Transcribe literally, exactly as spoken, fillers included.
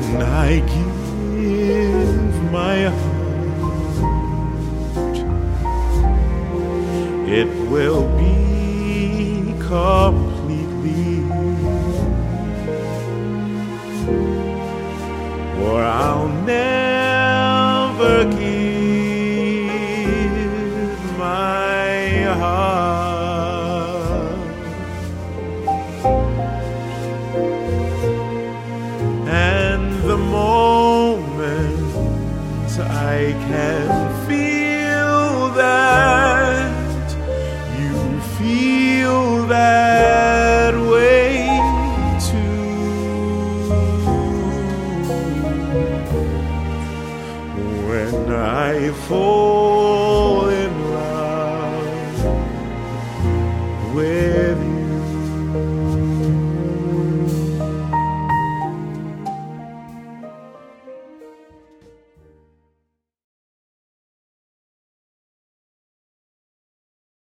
I give my heart, it will be completely, for I'll never give my heart. And the moment I can feel that you feel that way too, when I fall